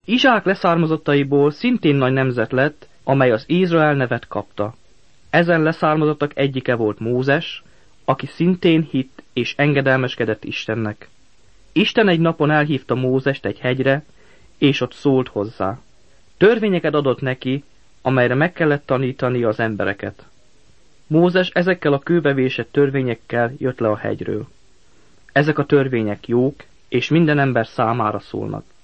Izsák leszármazottaiból szintén nagy nemzet lett, amely az Izrael nevet kapta. Ezen leszármazottak egyike volt Mózes, aki szintén hitt és engedelmeskedett Istennek. Isten egy napon elhívta Mózest egy hegyre, és ott szólt hozzá. Törvényeket adott neki, amelyre meg kellett tanítani az embereket. Mózes ezekkel a kőbevésett törvényekkel jött le a hegyről. Ezek a törvények jók, és minden ember számára szólnak.